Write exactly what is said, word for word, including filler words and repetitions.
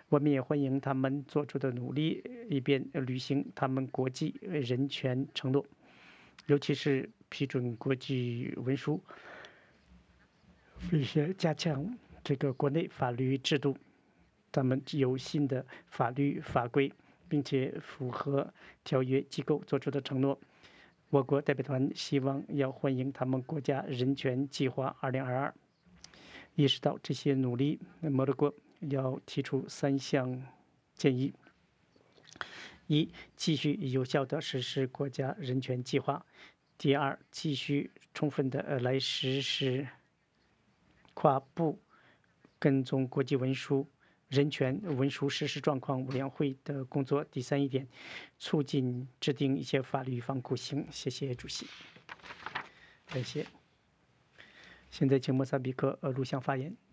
我们也欢迎他们做出的努力，以便履行他们国际人权承诺，尤其是批准国际文书，并且加强这个国内法律制度。他们有新的法律法规，并且符合条约机构做出的承诺。我国代表团希望要欢迎他们国家人权计划二零二二。意识到这些努力，摩洛哥要提出三项建议：一、继续有效地实施国家人权计划；第二，继续充分地来实施跨部跟踪国际文书人权文书实施状况委员会的工作；第三一点，促进制定一些法律防酷刑。谢谢主席，感谢。现在请莫萨比克呃录像发言。